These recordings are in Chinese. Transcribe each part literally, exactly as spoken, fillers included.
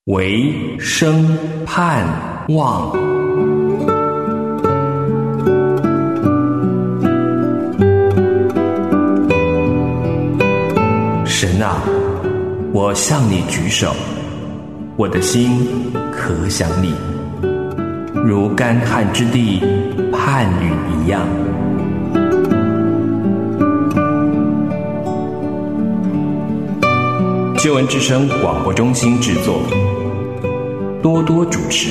唯生盼望。神啊，我向你举手，我的心可想你，如干旱之地盼雨一样。救恩之声广播中心制作，多多主持。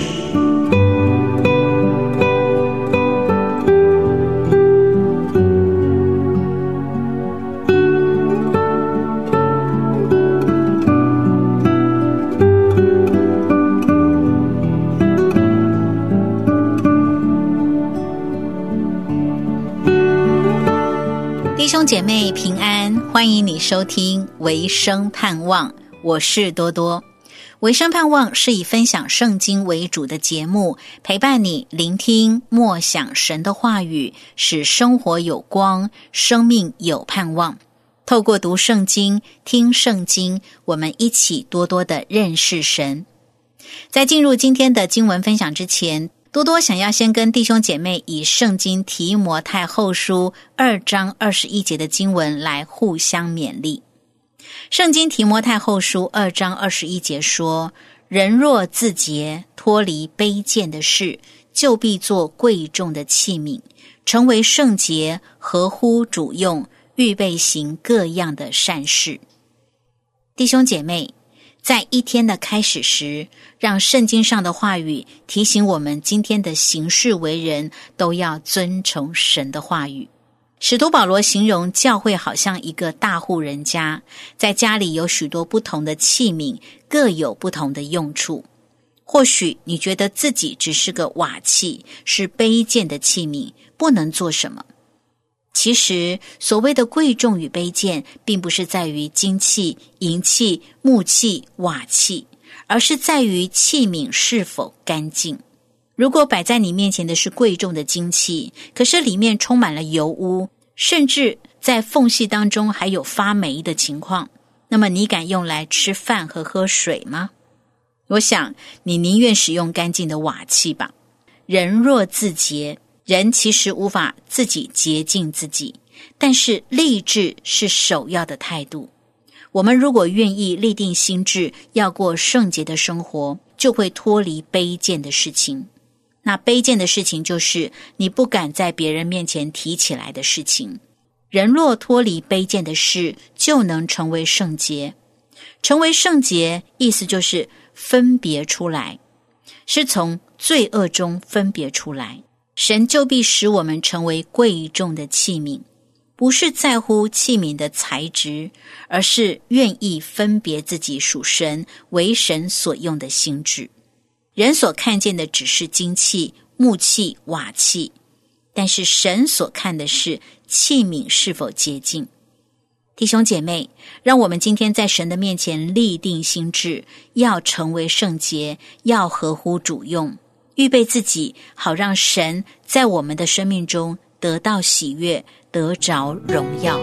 弟兄姐妹平安，欢迎你收听维生盼望，我是多多。维生盼望是以分享圣经为主的节目，陪伴你聆听默想神的话语，使生活有光，生命有盼望。透过读圣经、听圣经，我们一起多多的认识神。在进入今天的经文分享之前，多多想要先跟弟兄姐妹以圣经提摩太后书二章二十一节的经文来互相勉励。圣经提摩太后书二章二十一节说，人若自洁，脱离卑贱的事，就必做贵重的器皿，成为圣洁，合乎主用，预备行各样的善事。弟兄姐妹，在一天的开始时，让圣经上的话语提醒我们今天的行事为人都要遵从神的话语。使徒保罗形容教会好像一个大户人家，在家里有许多不同的器皿，各有不同的用处。或许你觉得自己只是个瓦器，是卑贱的器皿，不能做什么。其实所谓的贵重与卑贱，并不是在于金器、银器、木器、瓦器，而是在于器皿是否干净。如果摆在你面前的是贵重的金器，可是里面充满了油污，甚至在缝隙当中还有发霉的情况，那么你敢用来吃饭和喝水吗？我想你宁愿使用干净的瓦器吧。人若自洁，人其实无法自己洁净自己，但是立志是首要的态度。我们如果愿意立定心志，要过圣洁的生活，就会脱离卑贱的事情。那卑贱的事情就是你不敢在别人面前提起来的事情。人若脱离卑贱的事，就能成为圣洁。成为圣洁，意思就是分别出来，是从罪恶中分别出来。神就必使我们成为贵重的器皿，不是在乎器皿的材质，而是愿意分别自己属神，为神所用的心志。人所看见的只是金器、木器、瓦器，但是神所看的是器皿是否洁净。弟兄姐妹，让我们今天在神的面前立定心志，要成为圣洁，要合乎主用，预备自己，好让神在我们的生命中得到喜悦，得着荣耀。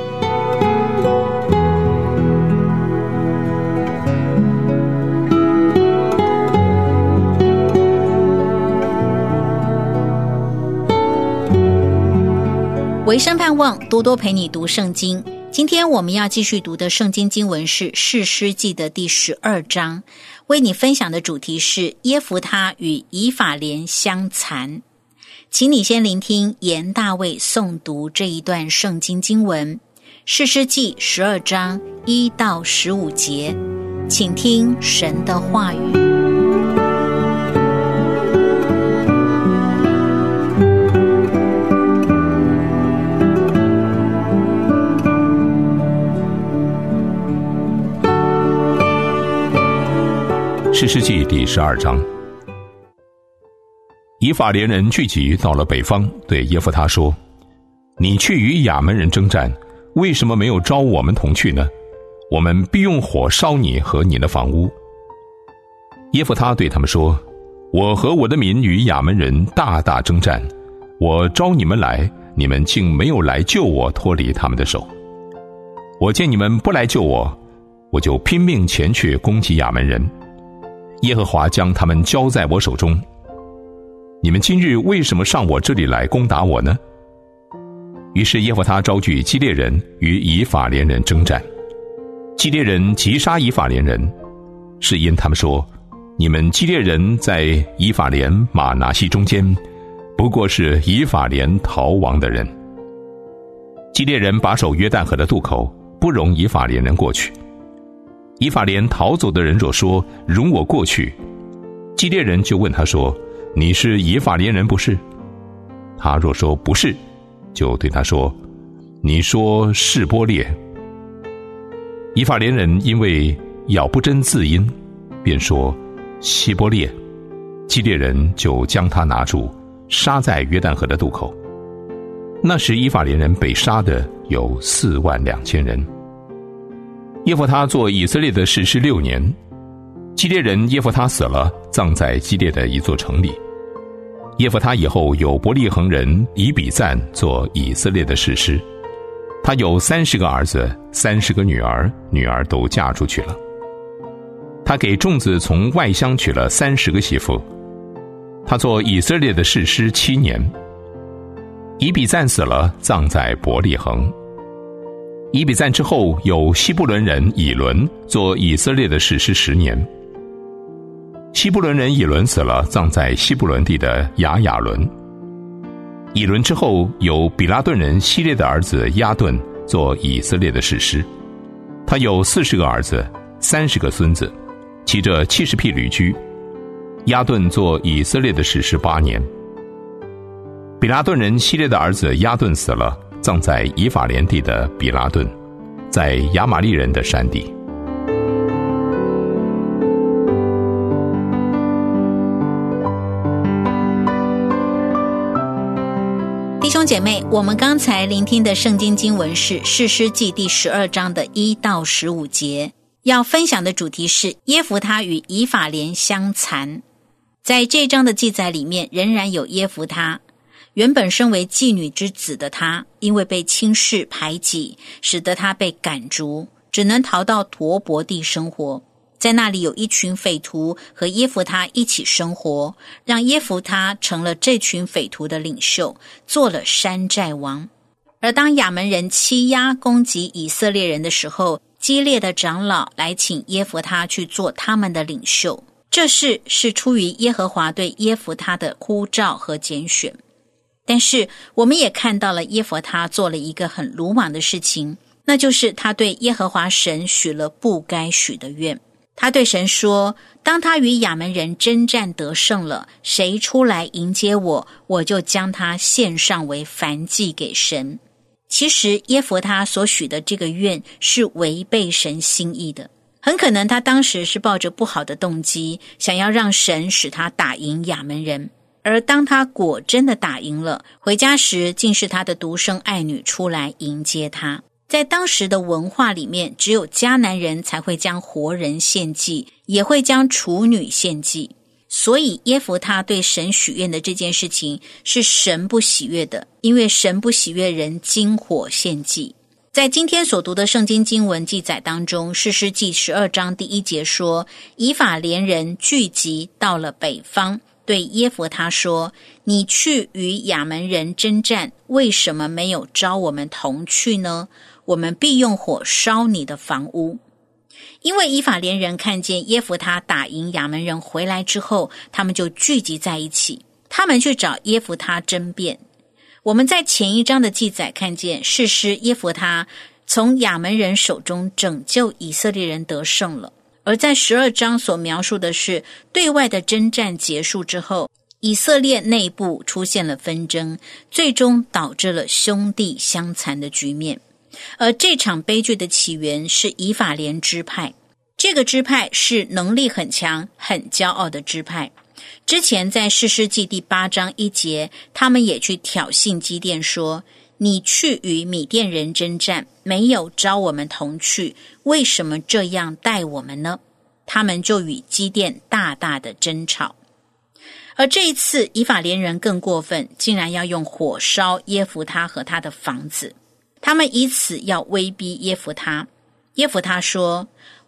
维生盼望多多陪你读圣经。今天我们要继续读的圣经经文是士师记的第十二章，为你分享的主题是耶弗他与以法莲相残。请你先聆听严大卫诵读这一段圣经经文，士师记十二章一到十五节，请听神的话语。 士师记第十二章，以法莲人聚集到了北方，对耶弗他说：“你去与亚扪人征战，为什么没有招我们同去呢？我们必用火烧你和你的房屋。”耶弗他对他们说：“我和我的民与亚扪人大大征战，我招你们来，你们竟没有来救我脱离他们的手。我见你们不来救我，我就拼命前去攻击亚扪人。 耶和华将他们交在我手中。你们今日为什么上我这里来攻打我呢？”于是耶弗他招聚基列人与以法莲人征战，基列人击杀以法莲人，是因他们说：“你们基列人在以法莲玛拿西中间，不过是以法莲逃亡的人。”基列人把守约旦河的渡口，不容以法莲人过去。以法莲逃走的人若说：“容我过去。”基列人就问他说：“你是以法莲人不是？”他若说不是，就对他说：“你说示波列。”以法莲人因为咬不真字音，便说希波列。基列人就将他拿住，杀在约旦河的渡口。那时以法莲人被杀的有四万两千人。耶弗他做以色列的士师六年，基列人耶弗他死了，葬在基列的一座城里。耶弗他以后有伯利恒人以比赞做以色列的士师，他有三十个儿子，三十个女儿，女儿都嫁出去了。他给众子从外乡娶了三十个媳妇。他做以色列的士师七年。以比赞死了，葬在伯利恒。以比赞之后有希布伦人以伦做以色列的士师十年。希布伦人以伦死了，葬在希布伦地的雅雅伦。以伦之后有比拉顿人希列的儿子亚顿做以色列的士师，他有四十个儿子，三十个孙子，骑着七十匹驴驹。亚顿做以色列的士师八年。比拉顿人希列的儿子亚顿死了，葬在以法莲地的比拉顿，在亚玛利人的山地。 弟兄姐妹，我们刚才聆听的圣经经文是士师记第十二章的一到十五节，要分享的主题是耶弗他与以法莲相残。在这章的记载里面，仍然有耶弗他。原本身为妓女之子的他，因为被轻视排挤，使得他被赶逐，只能逃到陀伯地生活。在那里有一群匪徒和耶弗他一起生活，让耶弗他成了这群匪徒的领袖，做了山寨王。而当亚门人欺压攻击以色列人的时候，基列的长老来请耶弗他去做他们的领袖。这事是出于耶和华对耶弗他的呼召和拣选。但是我们也看到了耶弗他做了一个很鲁莽的事情，那就是他对耶和华神许了不该许的愿。他对神说，当他与亚门人征战得胜了，谁出来迎接我，我就将他献上为燔祭给神。其实耶弗他所许的这个愿是违背神心意的，很可能他当时是抱着不好的动机，想要让神使他打赢亚门人。而当他果真的打赢了，回家时竟是他的独生爱女出来迎接他。在当时的文化里面，只有迦南人才会将活人献祭，也会将处女献祭。所以耶弗他对神许愿的这件事情是神不喜悦的，因为神不喜悦人经火献祭。在今天所读的圣经经文记载当中，士师记十二章第一节说，以法莲人聚集到了北方，对耶弗他说，你去与亚门人征战，为什么没有召我们同去呢？我们必用火烧你的房屋。因为以法莲人看见耶弗他打赢亚门人回来之后，他们就聚集在一起，他们去找耶弗他争辩。我们在前一章的记载看见士师耶弗他从亚门人手中拯救以色列人得胜了，而在十二章所描述的是对外的征战结束之后，以色列内部出现了纷争，最终导致了兄弟相残的局面。而这场悲剧的起源是以法莲支派，这个支派是能力很强很骄傲的支派。之前在士师记第八章一节，他们也去挑衅基甸说，你去与米甸人征战，没有召我们同去，为什么这样待我们呢？他们就与基甸大大的争吵。而这一次以法莲人更过分，竟然要用火烧耶弗他和他的房子，他们以此要威逼耶弗他。耶弗他说，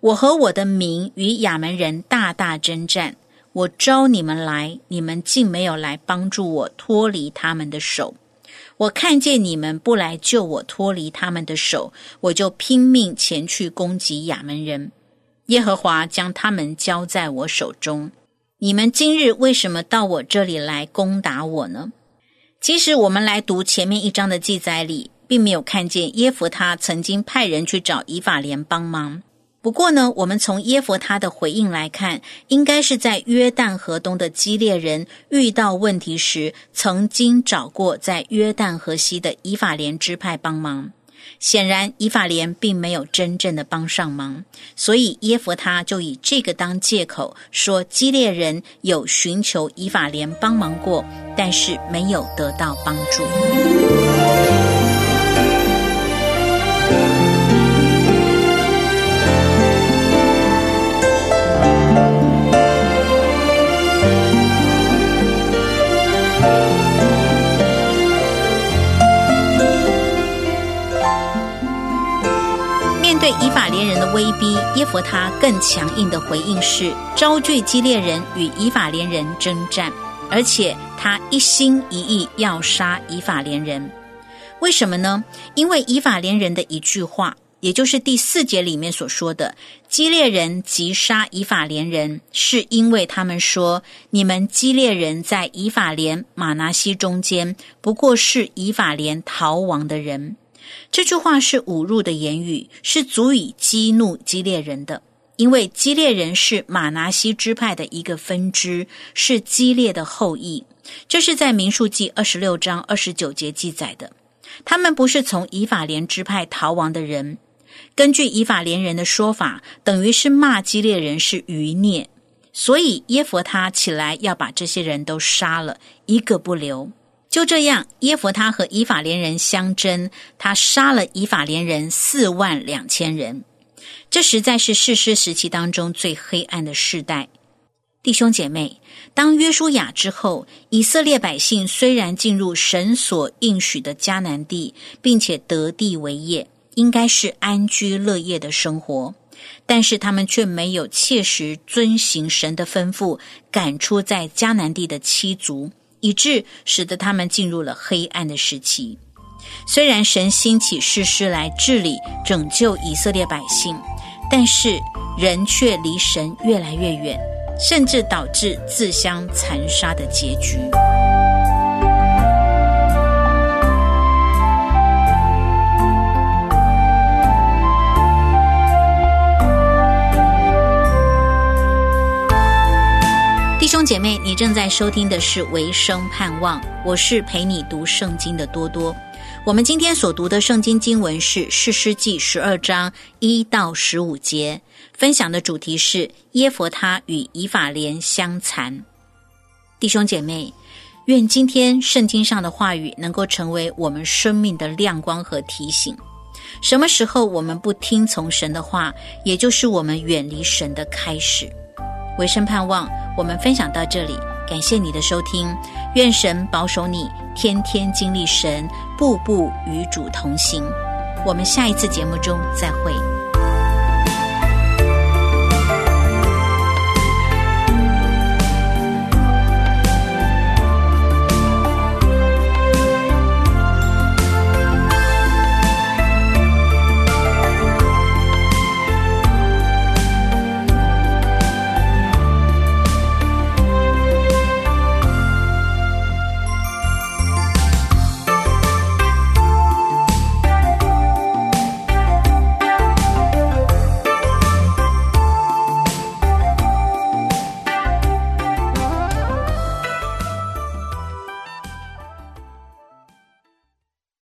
我和我的民与亚扪人大大征战，我召你们来，你们竟没有来帮助我脱离他们的手。我看见你们不来救我脱离他们的手，我就拼命前去攻击亚扪人。耶和华将他们交在我手中。你们今日为什么到我这里来攻打我呢？其实我们来读前面一章的记载里，并没有看见耶弗他曾经派人去找以法莲帮忙。不过呢，我们从耶弗他的回应来看，应该是在约旦河东的基列人遇到问题时，曾经找过在约旦河西的以法莲支派帮忙。显然以法莲并没有真正的帮上忙，所以耶弗他就以这个当借口，说基列人有寻求以法莲帮忙过，但是没有得到帮助。对以法莲人的威逼，耶弗他更强硬的回应是招聚基列人与以法莲人征战，而且他一心一意要杀以法莲人。为什么呢？因为以法莲人的一句话，也就是第四节里面所说的基列人击杀以法莲人，是因为他们说你们基列人在以法莲玛拿西中间，不过是以法莲逃亡的人。这句话是侮辱的言语，是足以激怒基列人的，因为基列人是玛拿西支派的一个分支，是基列的后裔。这是在民数记二十六章二十九节记载的。他们不是从以法莲支派逃亡的人，根据以法莲人的说法，等于是骂基列人是余孽，所以耶弗他起来要把这些人都杀了，一个不留。就这样，耶弗他和以法莲人相争，他杀了以法莲人四万两千人。这实在是士师时期当中最黑暗的世代。弟兄姐妹，当约书亚之后，以色列百姓虽然进入神所应许的迦南地，并且得地为业，应该是安居乐业的生活，但是他们却没有切实遵行神的吩咐，赶出在迦南地的七族，以致使得他们进入了黑暗的时期。虽然神兴起士师来治理拯救以色列百姓，但是人却离神越来越远，甚至导致自相残杀的结局。弟兄姐妹，你正在收听的是维生盼望，我是陪你读圣经的多多。我们今天所读的圣经经文是士师记十二章一到十五节，分享的主题是耶弗他与以法莲相残。弟兄姐妹，愿今天圣经上的话语能够成为我们生命的亮光和提醒。什么时候我们不听从神的话，也就是我们远离神的开始。维生盼望，我们分享到这里，感谢你的收听，愿神保守你，天天经历神，步步与主同行。我们下一次节目中再会。